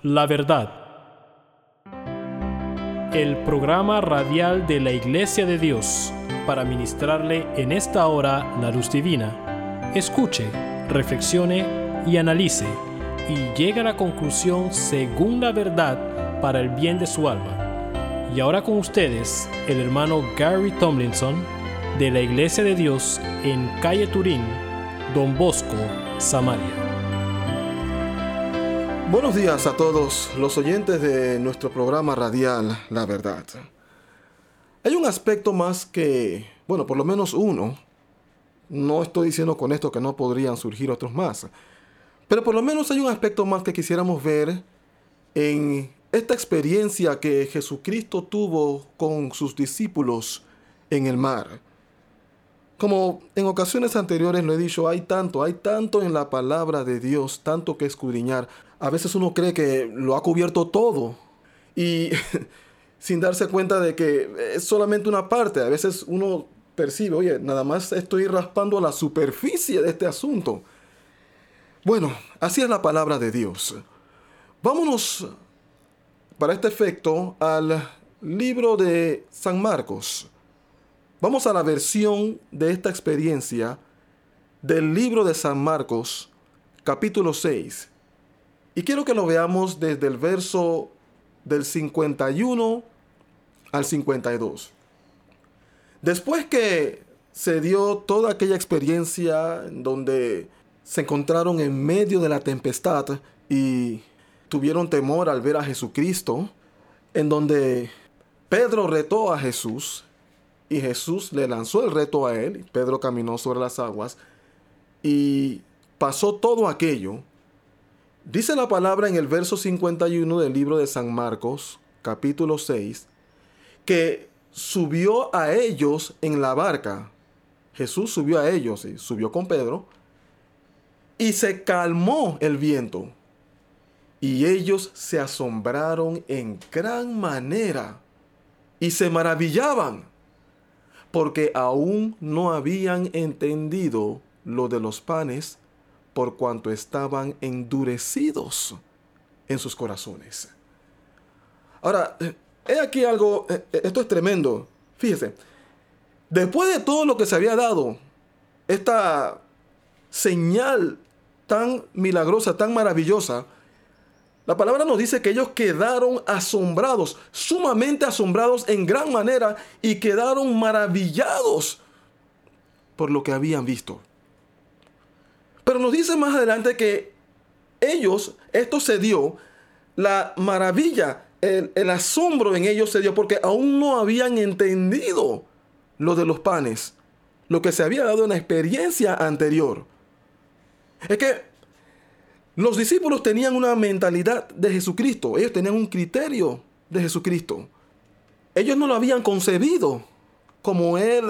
la verdad. El programa radial de la Iglesia de Dios para ministrarle en esta hora la luz divina. Escuche, reflexione y analice y llegue a la conclusión según la verdad para el bien de su alma. Y ahora con ustedes, el hermano Gary Tomlinson de la Iglesia de Dios en Calle Turín, Don Bosco, Samaria. Buenos días a todos los oyentes de nuestro programa radial La Verdad. Hay un aspecto más que, por lo menos uno, no estoy diciendo con esto que no podrían surgir otros más, pero por lo menos hay un aspecto más que quisiéramos ver en esta experiencia que Jesucristo tuvo con sus discípulos en el mar. Como en ocasiones anteriores lo he dicho, hay tanto en la palabra de Dios, tanto que escudriñar. A veces uno cree que lo ha cubierto todo y sin darse cuenta de que es solamente una parte. A veces uno percibe, oye, nada más estoy raspando a la superficie de este asunto. Bueno, así es la palabra de Dios. Vámonos para este efecto al libro de San Marcos. Vamos a la versión de esta experiencia del libro de San Marcos, capítulo 6. Y quiero que lo veamos desde el verso del 51 al 52. Después que se dio toda aquella experiencia en donde se encontraron en medio de la tempestad y tuvieron temor al ver a Jesucristo, en donde Pedro retó a Jesús, y Jesús le lanzó el reto a él. Pedro caminó sobre las aguas y pasó todo aquello. Dice la palabra en el verso 51 del libro de San Marcos, capítulo 6, que subió a ellos en la barca. Jesús subió a ellos, y subió con Pedro, y se calmó el viento. Y ellos se asombraron en gran manera y se maravillaban, porque aún no habían entendido lo de los panes, por cuanto estaban endurecidos en sus corazones. Ahora, he aquí algo, esto es tremendo. Fíjese, después de todo lo que se había dado, esta señal tan milagrosa, tan maravillosa, la palabra nos dice que ellos quedaron asombrados, sumamente asombrados en gran manera, y quedaron maravillados por lo que habían visto. Pero nos dice más adelante que esto se dio, la maravilla, el asombro en ellos se dio porque aún no habían entendido lo de los panes, lo que se había dado en la experiencia anterior. Es que los discípulos tenían una mentalidad de Jesucristo. Ellos tenían un criterio de Jesucristo. Ellos no lo habían concebido como Él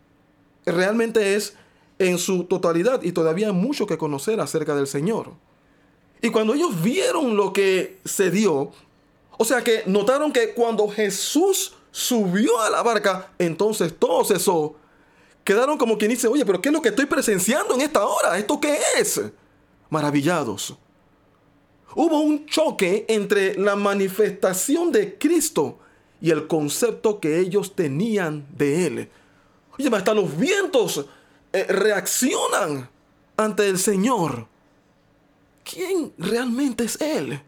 realmente es en su totalidad. Y todavía hay mucho que conocer acerca del Señor. Y cuando ellos vieron lo que se dio, o sea que notaron que cuando Jesús subió a la barca, entonces todo cesó. Quedaron como quien dice, oye, pero ¿qué es lo que estoy presenciando en esta hora? ¿Esto qué es? Maravillados. Hubo un choque entre la manifestación de Cristo y el concepto que ellos tenían de Él. Oye, hasta los vientos reaccionan ante el Señor. ¿Quién realmente es Él?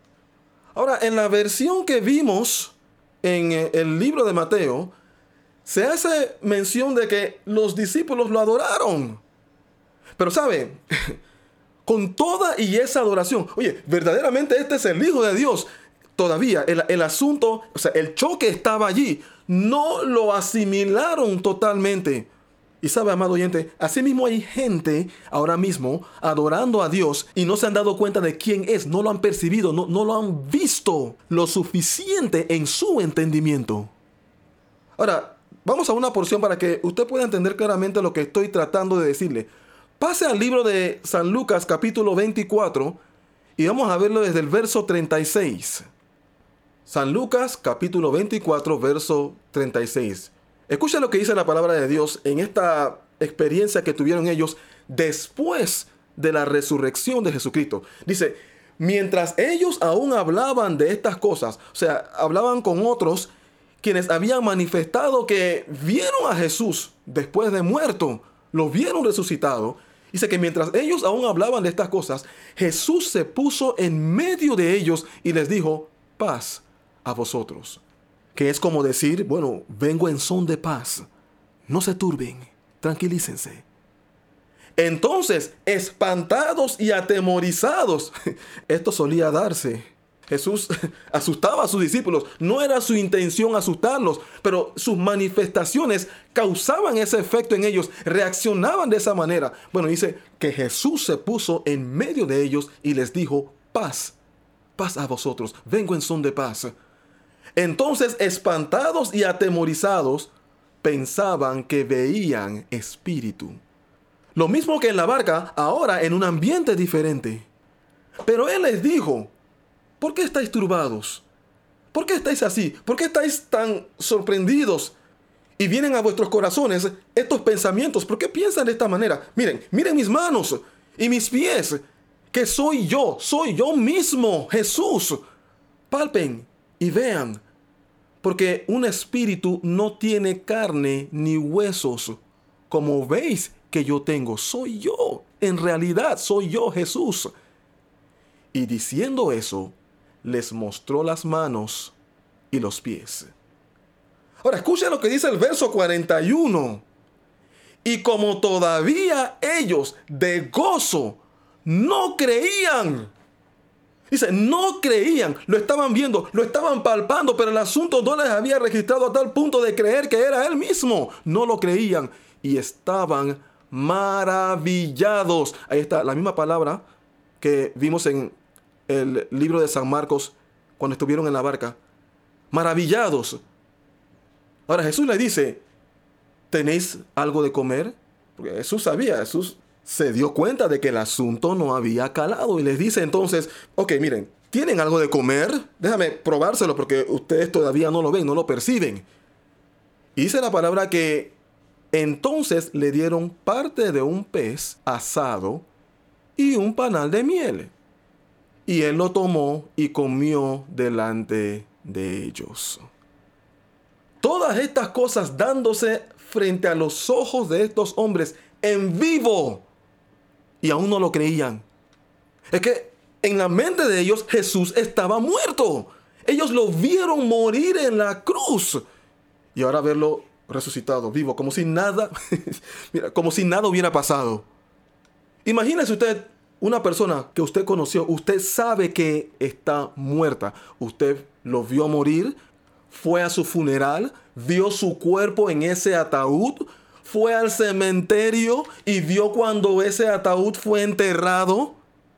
Ahora, en la versión que vimos en el libro de Mateo, se hace mención de que los discípulos lo adoraron. Pero ¿sabe? Con toda y esa adoración, oye, verdaderamente este es el Hijo de Dios. Todavía el asunto, o sea, el choque estaba allí. No lo asimilaron totalmente. Y sabe, amado oyente, así mismo hay gente ahora mismo adorando a Dios y no se han dado cuenta de quién es. No lo han percibido, no lo han visto lo suficiente en su entendimiento. Ahora, vamos a una porción para que usted pueda entender claramente lo que estoy tratando de decirle. Pase al libro de San Lucas, capítulo 24, y vamos a verlo desde el verso 36. San Lucas, capítulo 24, verso 36. Escucha lo que dice la palabra de Dios en esta experiencia que tuvieron ellos después de la resurrección de Jesucristo. Dice, mientras ellos aún hablaban de estas cosas, o sea, hablaban con otros quienes habían manifestado que vieron a Jesús después de muerto, lo vieron resucitado. Dice que mientras ellos aún hablaban de estas cosas, Jesús se puso en medio de ellos y les dijo, paz a vosotros. Que es como decir, bueno, vengo en son de paz. No se turben, tranquilícense. Entonces, espantados y atemorizados, esto solía darse. Jesús asustaba a sus discípulos. No era su intención asustarlos, pero sus manifestaciones causaban ese efecto en ellos. Reaccionaban de esa manera. Bueno, dice que Jesús se puso en medio de ellos y les dijo, paz, paz a vosotros. Vengo en son de paz. Entonces, espantados y atemorizados, pensaban que veían espíritu. Lo mismo que en la barca, ahora en un ambiente diferente. Pero Él les dijo, ¿por qué estáis turbados? ¿Por qué estáis así? ¿Por qué estáis tan sorprendidos? Y vienen a vuestros corazones estos pensamientos. ¿Por qué piensan de esta manera? Miren mis manos y mis pies, que soy yo mismo, Jesús. Palpen y vean, porque un espíritu no tiene carne ni huesos, como veis que yo tengo. Soy yo, en realidad soy yo, Jesús. Y diciendo eso, les mostró las manos y los pies. Ahora escuchen lo que dice el verso 41. Y como todavía ellos de gozo no creían. Dice, no creían, lo estaban viendo, lo estaban palpando, pero el asunto no les había registrado a tal punto de creer que era Él mismo. No lo creían y estaban maravillados. Ahí está la misma palabra que vimos en el libro de San Marcos cuando estuvieron en la barca. Maravillados. Ahora Jesús les dice, ¿tenéis algo de comer? Porque Jesús sabía, Jesús se dio cuenta de que el asunto no había calado y les dice entonces, ok, miren, ¿tienen algo de comer? Déjame probárselo porque ustedes todavía no lo ven, no lo perciben. Y dice la palabra que entonces le dieron parte de un pez asado y un panal de miel. Y él lo tomó y comió delante de ellos. Todas estas cosas dándose frente a los ojos de estos hombres en vivo. Y aún no lo creían. Es que en la mente de ellos Jesús estaba muerto. Ellos lo vieron morir en la cruz. Y ahora verlo resucitado, vivo, como si nada, mira, como si nada hubiera pasado. Imagínese usted una persona que usted conoció, usted sabe que está muerta. Usted lo vio morir, fue a su funeral, vio su cuerpo en ese ataúd, fue al cementerio y vio cuando ese ataúd fue enterrado.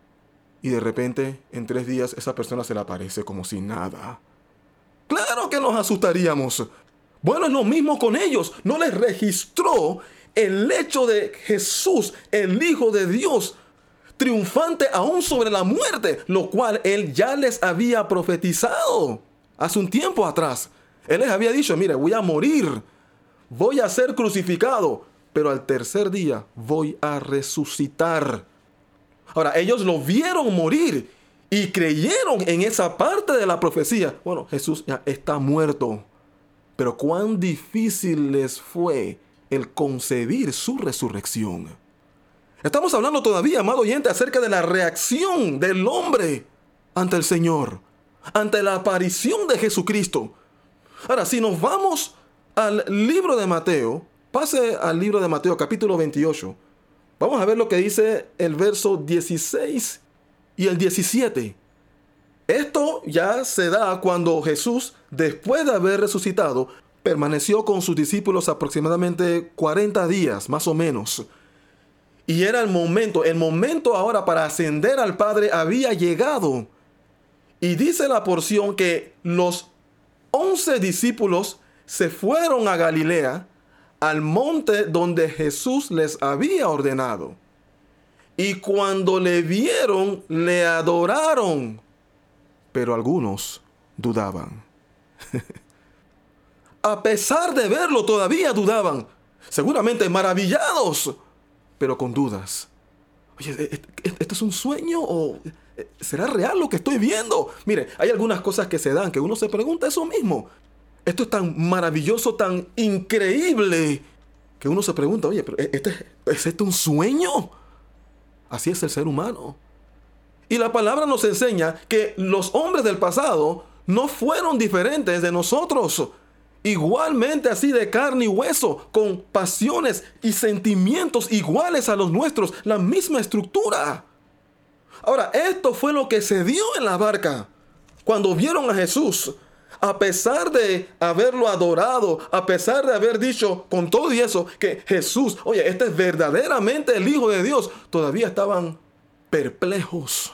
Y de repente, en 3 días, esa persona se le aparece como si nada. ¡Claro que nos asustaríamos! Bueno, es lo mismo con ellos. No les registró el hecho de Jesús, el Hijo de Dios, triunfante aún sobre la muerte, lo cual Él ya les había profetizado hace un tiempo atrás. Él les había dicho, mire, voy a morir, voy a ser crucificado, pero al tercer día voy a resucitar. Ahora, ellos lo vieron morir y creyeron en esa parte de la profecía. Bueno, Jesús ya está muerto. Pero cuán difícil les fue el concebir su resurrección. Estamos hablando todavía, amado oyente, acerca de la reacción del hombre ante el Señor, ante la aparición de Jesucristo. Ahora, si nos vamos al libro de Mateo, pase al libro de Mateo capítulo 28. Vamos a ver lo que dice el verso 16 y el 17. Esto ya se da cuando Jesús, después de haber resucitado, permaneció con sus discípulos aproximadamente 40 días, más o menos. Y era el momento ahora para ascender al Padre había llegado. Y dice la porción que los 11 discípulos se fueron a Galilea, al monte donde Jesús les había ordenado. Y cuando le vieron, le adoraron. Pero algunos dudaban. A pesar de verlo, todavía dudaban. Seguramente maravillados, pero con dudas. Oye, ¿esto es un sueño o ¿será real lo que estoy viendo? Mire, hay algunas cosas que se dan que uno se pregunta eso mismo. Esto es tan maravilloso, tan increíble, que uno se pregunta, oye, pero ¿es esto un sueño? Así es el ser humano. Y la palabra nos enseña que los hombres del pasado no fueron diferentes de nosotros. Igualmente así de carne y hueso, con pasiones y sentimientos iguales a los nuestros, la misma estructura. Ahora, esto fue lo que se dio en la barca. Cuando vieron a Jesús, a pesar de haberlo adorado, a pesar de haber dicho con todo y eso que Jesús, oye, este es verdaderamente el Hijo de Dios, todavía estaban perplejos.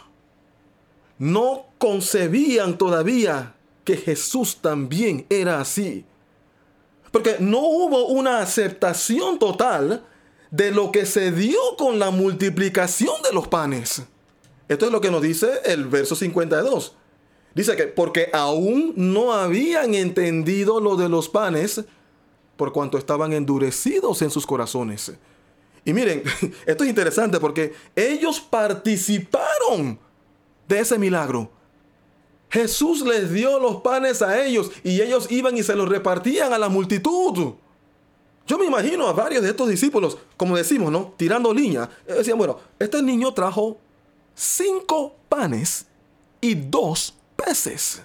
No concebían todavía que Jesús también era así. Porque no hubo una aceptación total de lo que se dio con la multiplicación de los panes. Esto es lo que nos dice el verso 52. Dice que porque aún no habían entendido lo de los panes, por cuanto estaban endurecidos en sus corazones. Y miren, esto es interesante porque ellos participaron de ese milagro. Jesús les dio los panes a ellos y ellos iban y se los repartían a la multitud. Yo me imagino a varios de estos discípulos, como decimos, ¿no? Tirando liña. Decían, bueno, este niño trajo 5 panes y 2 peces.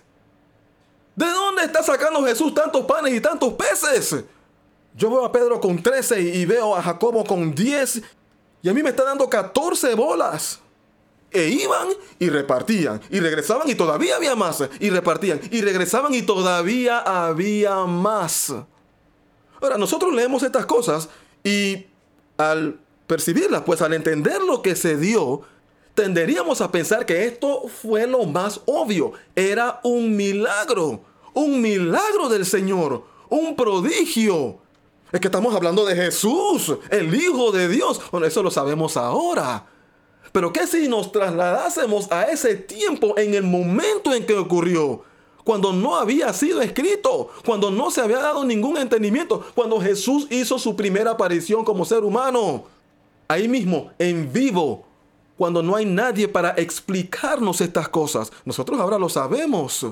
¿De dónde está sacando Jesús tantos panes y tantos peces? Yo veo a Pedro con 13 y veo a Jacobo con 10 y a mí me está dando 14 bolas. E iban y repartían, y regresaban y todavía había más, y repartían, y regresaban y todavía había más. Ahora, nosotros leemos estas cosas y al percibirlas, pues al entender lo que se dio, tenderíamos a pensar que esto fue lo más obvio. Era un milagro del Señor, un prodigio. Es que estamos hablando de Jesús, el Hijo de Dios. Bueno, eso lo sabemos ahora. Pero ¿qué si nos trasladásemos a ese tiempo en el momento en que ocurrió? Cuando no había sido escrito, cuando no se había dado ningún entendimiento, cuando Jesús hizo su primera aparición como ser humano. Ahí mismo, en vivo, cuando no hay nadie para explicarnos estas cosas. Nosotros ahora lo sabemos.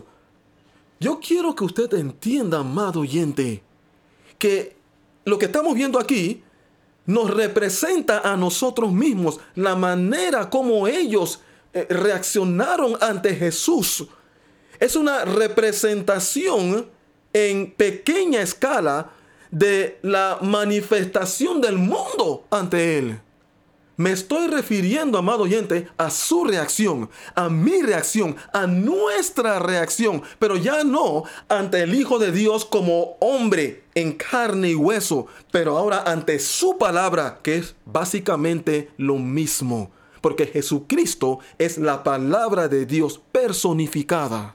Yo quiero que usted entienda, amado oyente, que lo que estamos viendo aquí nos representa a nosotros mismos, la manera como ellos reaccionaron ante Jesús. Es una representación en pequeña escala de la manifestación del mundo ante Él. Me estoy refiriendo, amado oyente, a su reacción, a mi reacción, a nuestra reacción, pero ya no ante el Hijo de Dios como hombre en carne y hueso, pero ahora ante su palabra, que es básicamente lo mismo, porque Jesucristo es la palabra de Dios personificada.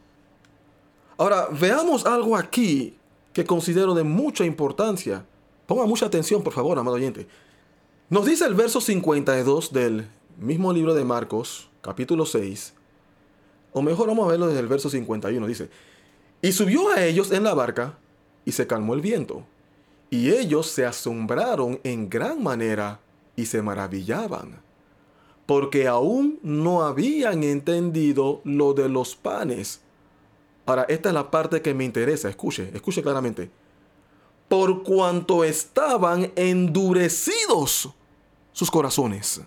Ahora, veamos algo aquí que considero de mucha importancia. Ponga mucha atención, por favor, amado oyente. Nos dice el verso 52 del mismo libro de Marcos, capítulo 6. O mejor, vamos a verlo desde el verso 51. Dice, y subió a ellos en la barca, y se calmó el viento. Y ellos se asombraron en gran manera, y se maravillaban, porque aún no habían entendido lo de los panes. Ahora, esta es la parte que me interesa. Escuche claramente. Por cuanto estaban endurecidos sus corazones.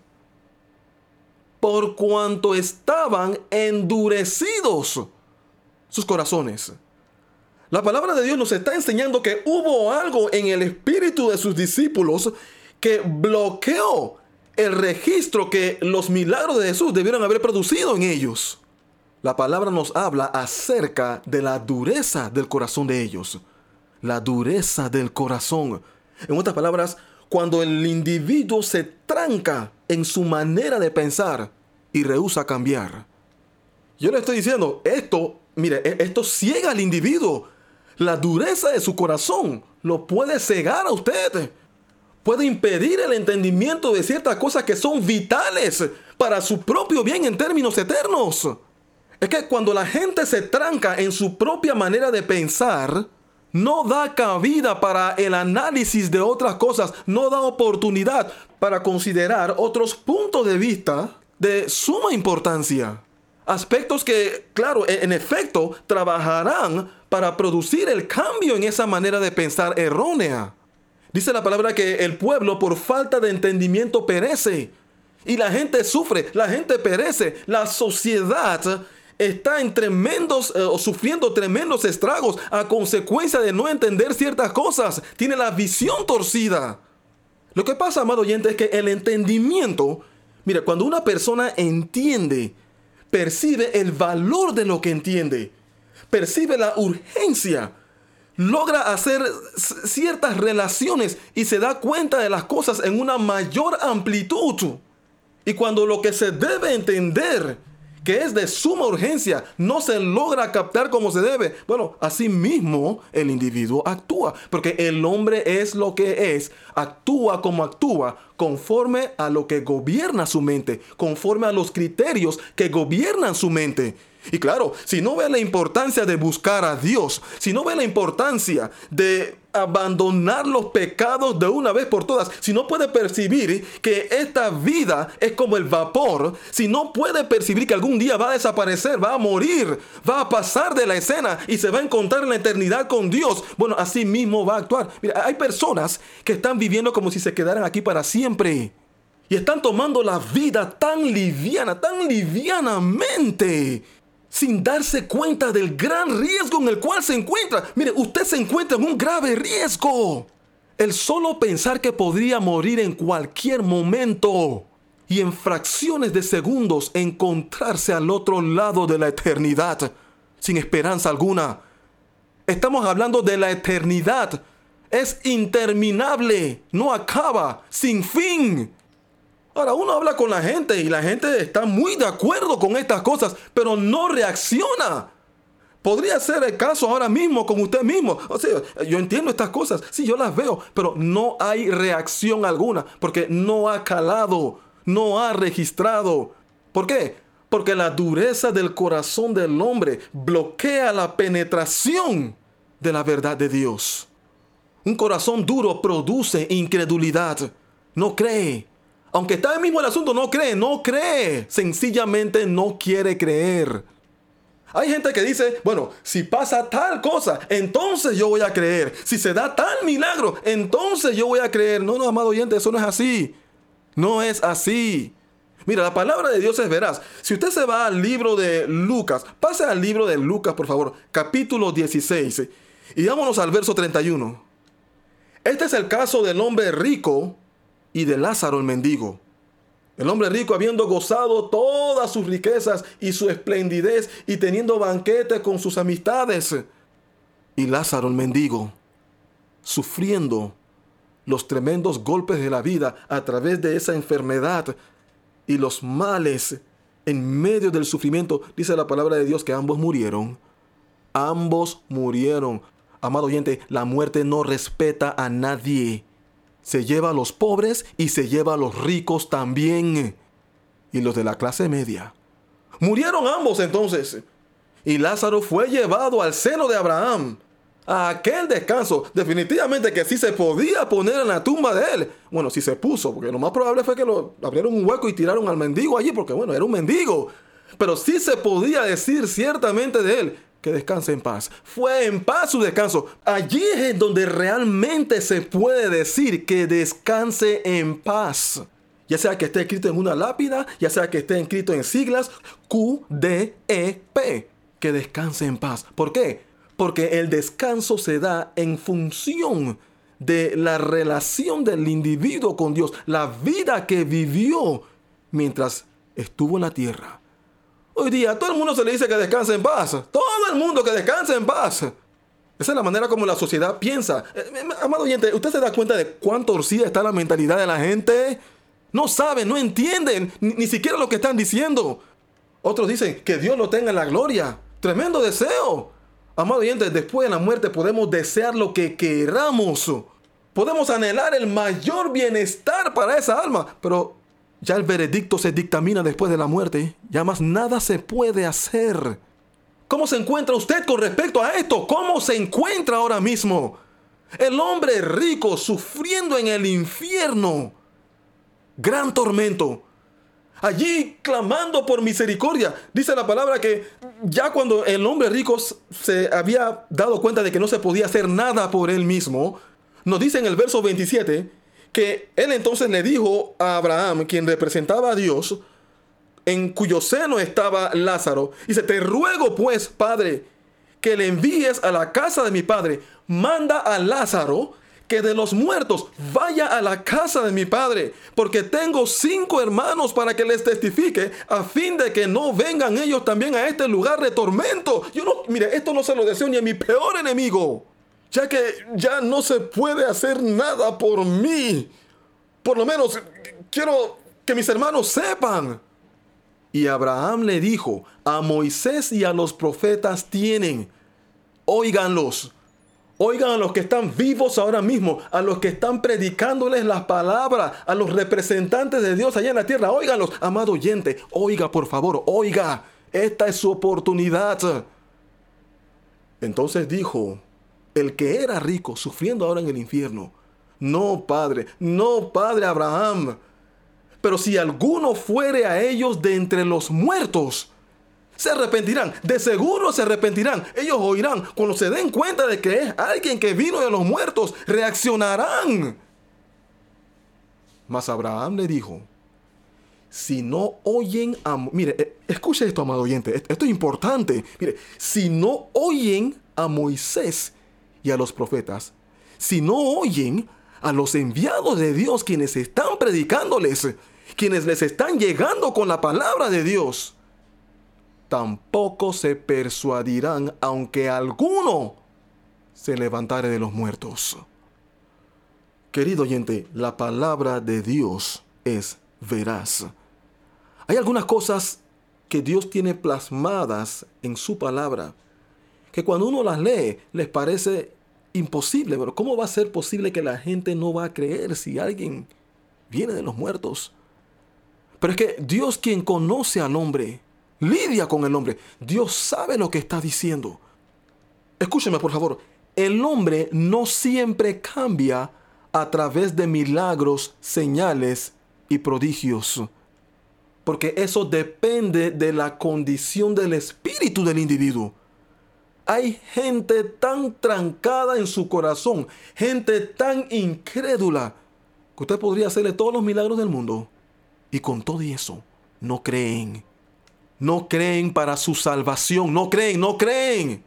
Por cuanto estaban endurecidos sus corazones. La palabra de Dios nos está enseñando que hubo algo en el espíritu de sus discípulos que bloqueó el registro que los milagros de Jesús debieron haber producido en ellos. La palabra nos habla acerca de la dureza del corazón de ellos. La dureza del corazón. En otras palabras, cuando el individuo se tranca en su manera de pensar y rehúsa cambiar. Yo le estoy diciendo, esto ciega al individuo. La dureza de su corazón lo puede cegar a usted. Puede impedir el entendimiento de ciertas cosas que son vitales para su propio bien en términos eternos. Es que cuando la gente se tranca en su propia manera de pensar, no da cabida para el análisis de otras cosas, no da oportunidad para considerar otros puntos de vista de suma importancia. Aspectos que, claro, en efecto, trabajarán para producir el cambio en esa manera de pensar errónea. Dice la palabra que el pueblo por falta de entendimiento perece. Y la gente sufre, la gente perece. La sociedad está en sufriendo tremendos estragos a consecuencia de no entender ciertas cosas. Tiene la visión torcida. Lo que pasa, amado oyente, es que el entendimiento, mira, cuando una persona entiende, percibe el valor de lo que entiende, percibe la urgencia, logra hacer ciertas relaciones y se da cuenta de las cosas en una mayor amplitud. Y cuando lo que se debe entender, que es de suma urgencia, no se logra captar como se debe, bueno, así mismo el individuo actúa, porque el hombre es lo que es, actúa como actúa, conforme a lo que gobierna su mente, conforme a los criterios que gobiernan su mente. Y claro, si no ve la importancia de buscar a Dios, si no ve la importancia de abandonar los pecados de una vez por todas, si no puede percibir que esta vida es como el vapor, si no puede percibir que algún día va a desaparecer, va a morir, va a pasar de la escena y se va a encontrar en la eternidad con Dios, bueno, así mismo va a actuar. Mira, hay personas que están viviendo como si se quedaran aquí para siempre y están tomando la vida tan livianamente, sin darse cuenta del gran riesgo en el cual se encuentra. Mire, usted se encuentra en un grave riesgo. El solo pensar que podría morir en cualquier momento y en fracciones de segundos encontrarse al otro lado de la eternidad, sin esperanza alguna. Estamos hablando de la eternidad. Es interminable, no acaba, sin fin. Ahora, uno habla con la gente y la gente está muy de acuerdo con estas cosas, pero no reacciona. Podría ser el caso ahora mismo con usted mismo. O sea, yo entiendo estas cosas, sí, yo las veo, pero no hay reacción alguna, porque no ha calado, no ha registrado. ¿Por qué? Porque la dureza del corazón del hombre bloquea la penetración de la verdad de Dios. Un corazón duro produce incredulidad. No cree. Aunque está el mismo el asunto, no cree. Sencillamente no quiere creer. Hay gente que dice, bueno, si pasa tal cosa, entonces yo voy a creer. Si se da tal milagro, entonces yo voy a creer. No, amado oyente, eso no es así. No es así. Mira, la palabra de Dios es veraz. Si usted se va al libro de Lucas, pase al libro de Lucas, por favor, capítulo 16. Y vámonos al verso 31. Este es el caso del hombre rico y de Lázaro el mendigo. El hombre rico, habiendo gozado todas sus riquezas y su esplendidez y teniendo banquetes con sus amistades. Y Lázaro el mendigo, sufriendo los tremendos golpes de la vida a través de esa enfermedad y los males en medio del sufrimiento. Dice la palabra de Dios que ambos murieron. Ambos murieron. Amado oyente, la muerte no respeta a nadie. Se lleva a los pobres y se lleva a los ricos también. Y los de la clase media. Murieron ambos entonces. Y Lázaro fue llevado al seno de Abraham. A aquel descanso. Definitivamente que sí se podía poner en la tumba de él. Bueno, sí se puso. Porque lo más probable fue que lo abrieron un hueco y tiraron al mendigo allí. Porque bueno, era un mendigo. Pero sí se podía decir ciertamente de él que descanse en paz. Fue en paz su descanso. Allí es donde realmente se puede decir que descanse en paz. Ya sea que esté escrito en una lápida, ya sea que esté escrito en siglas QDEP. Que descanse en paz. ¿Por qué? Porque el descanso se da en función de la relación del individuo con Dios. La vida que vivió mientras estuvo en la tierra. Hoy día a todo el mundo se le dice que descanse en paz. Todo el mundo que descanse en paz. Esa es la manera como la sociedad piensa. Amado oyente, ¿usted se da cuenta de cuán torcida está la mentalidad de la gente? No saben, no entienden ni siquiera lo que están diciendo. Otros dicen que Dios lo tenga en la gloria. Tremendo deseo. Amado oyente, después de la muerte podemos desear lo que queramos. Podemos anhelar el mayor bienestar para esa alma. Pero ya el veredicto se dictamina después de la muerte. Ya más nada se puede hacer. ¿Cómo se encuentra usted con respecto a esto? ¿Cómo se encuentra ahora mismo? El hombre rico sufriendo en el infierno. Gran tormento. allí clamando por misericordia. Dice la palabra que ya cuando el hombre rico se había dado cuenta de que no se podía hacer nada por él mismo, nos dice en el verso 27 que él entonces le dijo a Abraham, quien representaba a Dios, en cuyo seno estaba Lázaro, dice: te ruego pues, Padre, que le envíes a la casa de mi padre. Manda a Lázaro que de los muertos vaya a la casa de mi padre, porque tengo 5 hermanos para que les testifique, a fin de que no vengan ellos también a este lugar de tormento. Mire, esto no se lo deseo ni a mi peor enemigo, ya que ya no se puede hacer nada por mí. Por lo menos quiero que mis hermanos sepan. Y Abraham le dijo: a Moisés y a los profetas tienen, óiganlos. Oigan a los que están vivos ahora mismo, a los que están predicándoles las palabras, a los representantes de Dios allá en la tierra. Óiganlos, amado oyente, oiga por favor, oiga. Esta es su oportunidad. Entonces dijo el que era rico, sufriendo ahora en el infierno: no, Padre Abraham, pero si alguno fuere a ellos de entre los muertos, se arrepentirán, de seguro se arrepentirán. Ellos oirán, cuando se den cuenta de que es alguien que vino de los muertos, reaccionarán. Mas Abraham le dijo: si no oyen a... Mire, escuche esto, amado oyente, esto es importante. Mire, si no oyen a Moisés y a los profetas, si no oyen a los enviados de Dios, quienes están predicándoles, quienes les están llegando con la palabra de Dios, tampoco se persuadirán, aunque alguno se levantare de los muertos. Querido oyente, la palabra de Dios es veraz. Hay algunas cosas que Dios tiene plasmadas en su palabra, que cuando uno las lee les parece imposible. Pero ¿cómo va a ser posible que la gente no va a creer si alguien viene de los muertos? Pero es que Dios, quien conoce al hombre, lidia con el hombre. Dios sabe lo que está diciendo. Escúcheme, por favor. El hombre no siempre cambia a través de milagros, señales y prodigios, porque eso depende de la condición del espíritu del individuo. Hay gente tan trancada en su corazón, gente tan incrédula, que usted podría hacerle todos los milagros del mundo, y con todo y eso no creen. No creen para su salvación. No creen.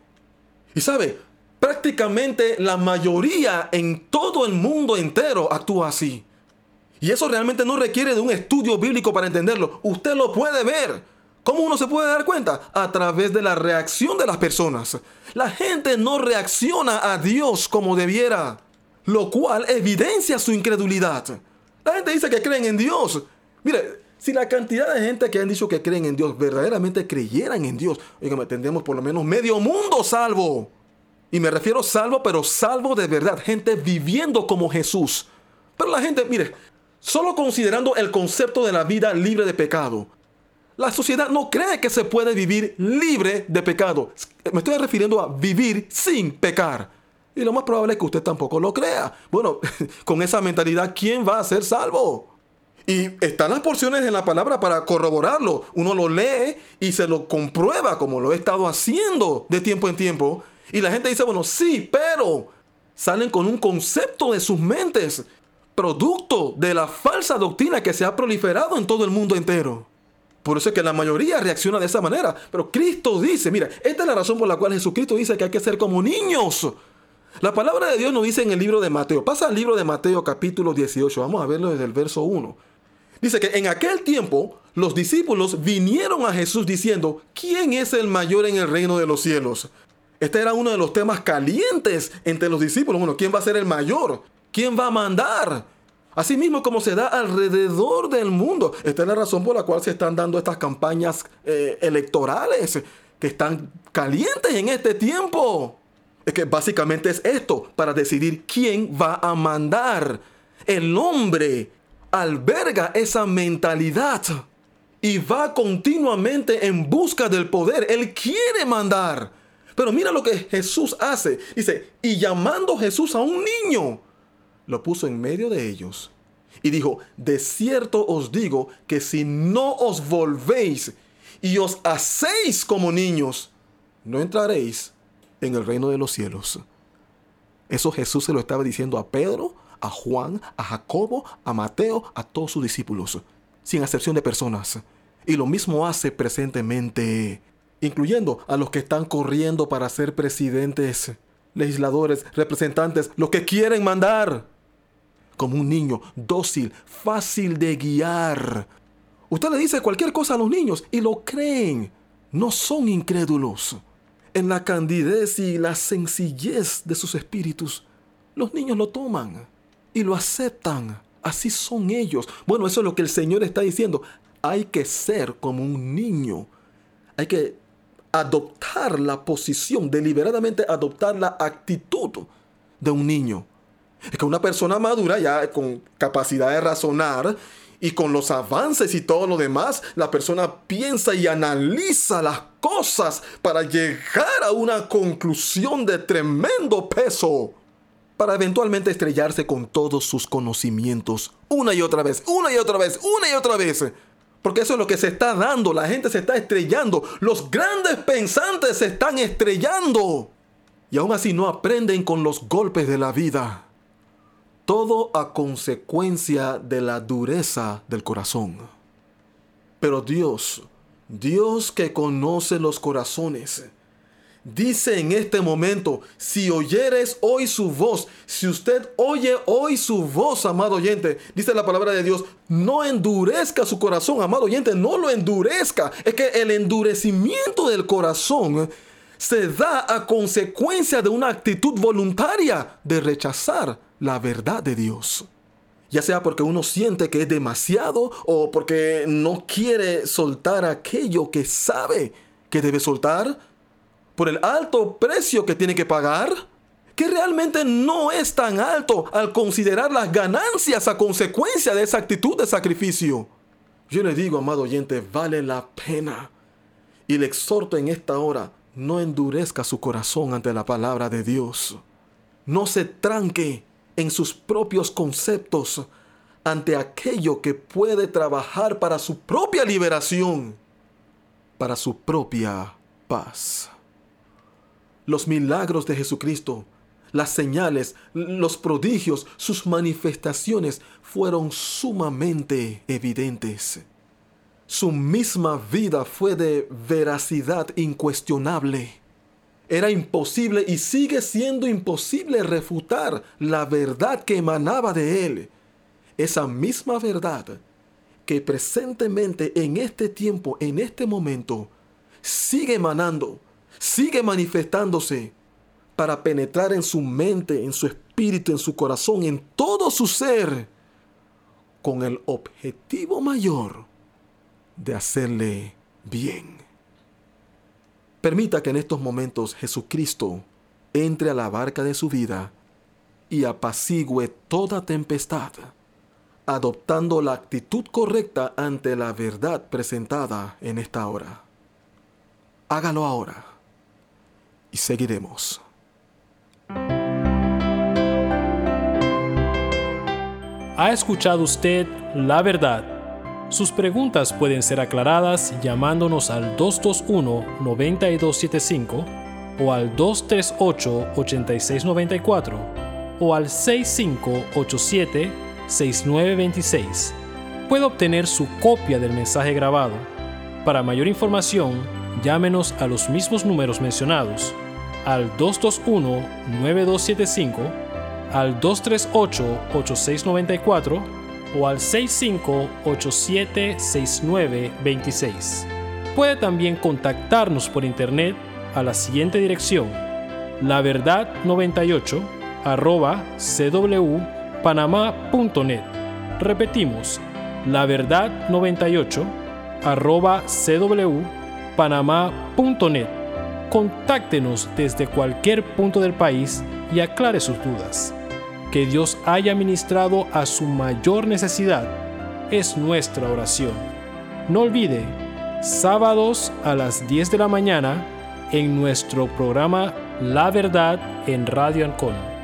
Y sabe, prácticamente la mayoría en todo el mundo entero actúa así. Y eso realmente no requiere de un estudio bíblico para entenderlo. Usted lo puede ver. ¿Cómo uno se puede dar cuenta? A través de la reacción de las personas. La gente no reacciona a Dios como debiera, lo cual evidencia su incredulidad. La gente dice que creen en Dios. Mire, si la cantidad de gente que han dicho que creen en Dios verdaderamente creyeran en Dios, oigan, tendríamos por lo menos medio mundo salvo. Y me refiero salvo, pero salvo de verdad. Gente viviendo como Jesús. Pero la gente, mire, solo considerando el concepto de la vida libre de pecado, la sociedad no cree que se puede vivir libre de pecado. Me estoy refiriendo a vivir sin pecar. Y lo más probable es que usted tampoco lo crea. Bueno, con esa mentalidad, ¿quién va a ser salvo? Y están las porciones en la palabra para corroborarlo. Uno lo lee y se lo comprueba, como lo he estado haciendo de tiempo en tiempo. Y la gente dice, bueno, sí, pero salen con un concepto de sus mentes, producto de la falsa doctrina que se ha proliferado en todo el mundo entero. Por eso es que la mayoría reacciona de esa manera. Pero Cristo dice, mira, esta es la razón por la cual Jesucristo dice que hay que ser como niños. La palabra de Dios nos dice en el libro de Mateo. Pasa al libro de Mateo capítulo 18. Vamos a verlo desde el verso 1. Dice que en aquel tiempo los discípulos vinieron a Jesús diciendo: ¿quién es el mayor en el reino de los cielos? Este era uno de los temas calientes entre los discípulos. Bueno, ¿quién va a ser el mayor? ¿Quién va a mandar? Así mismo como se da alrededor del mundo. Esta es la razón por la cual se están dando estas campañas electorales que están calientes en este tiempo. Es que básicamente es esto, para decidir quién va a mandar. El hombre alberga esa mentalidad y va continuamente en busca del poder. Él quiere mandar. Pero mira lo que Jesús hace. Dice, y llamando Jesús a un niño, lo puso en medio de ellos Y dijo, de cierto os digo que si no os volvéis y os hacéis como niños, no entraréis en el reino de los cielos. Eso Jesús se lo estaba diciendo a Pedro, a Juan, a Jacobo, a Mateo, a todos sus discípulos, sin excepción de personas. Y lo mismo hace presentemente, incluyendo a los que están corriendo para ser presidentes, legisladores, representantes, los que quieren mandar. Como un niño dócil, fácil de guiar. Usted le dice cualquier cosa a los niños y lo creen. No son incrédulos. En la candidez y la sencillez de sus espíritus, los niños lo toman y lo aceptan. Así son ellos. Bueno, eso es lo que el Señor está diciendo. Hay que ser como un niño. Hay que adoptar la posición, deliberadamente adoptar la actitud de un niño. Es que una persona madura, ya con capacidad de razonar y con los avances y todo lo demás, la persona piensa y analiza las cosas para llegar a una conclusión de tremendo peso, para eventualmente estrellarse con todos sus conocimientos una y otra vez, una y otra vez, una y otra vez. Porque eso es lo que se está dando. La gente se está estrellando. Los grandes pensantes se están estrellando. Y aún así no aprenden con los golpes de la vida. Todo a consecuencia de la dureza del corazón. Pero Dios que conoce los corazones, dice en este momento, si oyeres hoy su voz, si usted oye hoy su voz, amado oyente, dice la palabra de Dios, no endurezca su corazón, amado oyente, no lo endurezca. Es que el endurecimiento del corazón se da a consecuencia de una actitud voluntaria de rechazar la verdad de Dios. Ya sea porque uno siente que es demasiado o porque no quiere soltar aquello que sabe que debe soltar, por el alto precio que tiene que pagar, que realmente no es tan alto al considerar las ganancias a consecuencia de esa actitud de sacrificio. Yo le digo, amado oyente, vale la pena. Y le exhorto en esta hora, no endurezca su corazón ante la palabra de Dios. No se tranque en sus propios conceptos ante aquello que puede trabajar para su propia liberación, para su propia paz. Los milagros de Jesucristo, las señales, los prodigios, sus manifestaciones fueron sumamente evidentes. Su misma vida fue de veracidad incuestionable. Era imposible y sigue siendo imposible refutar la verdad que emanaba de él. Esa misma verdad que presentemente en este tiempo, en este momento, sigue emanando, sigue manifestándose para penetrar en su mente, en su espíritu, en su corazón, en todo su ser, con el objetivo mayor de hacerle bien. Permita que en estos momentos Jesucristo entre a la barca de su vida y apacigüe toda tempestad, adoptando la actitud correcta ante la verdad presentada en esta hora. Hágalo ahora y seguiremos. ¿Ha escuchado usted la verdad? Sus preguntas pueden ser aclaradas llamándonos al 221-9275 o al 238-8694 o al 6587-6926. Puede obtener su copia del mensaje grabado. Para mayor información, llámenos a los mismos números mencionados, al 221-9275, al 238-8694 o al 6587-6926. Puede también contactarnos por internet a la siguiente dirección: laverdad98@cwpanama.net. Repetimos, laverdad98@cwpanama.net. Contáctenos desde cualquier punto del país y aclare sus dudas. Que Dios haya ministrado a su mayor necesidad es nuestra oración. No olvide, sábados a las 10 de la mañana en nuestro programa La Verdad en Radio Ancon.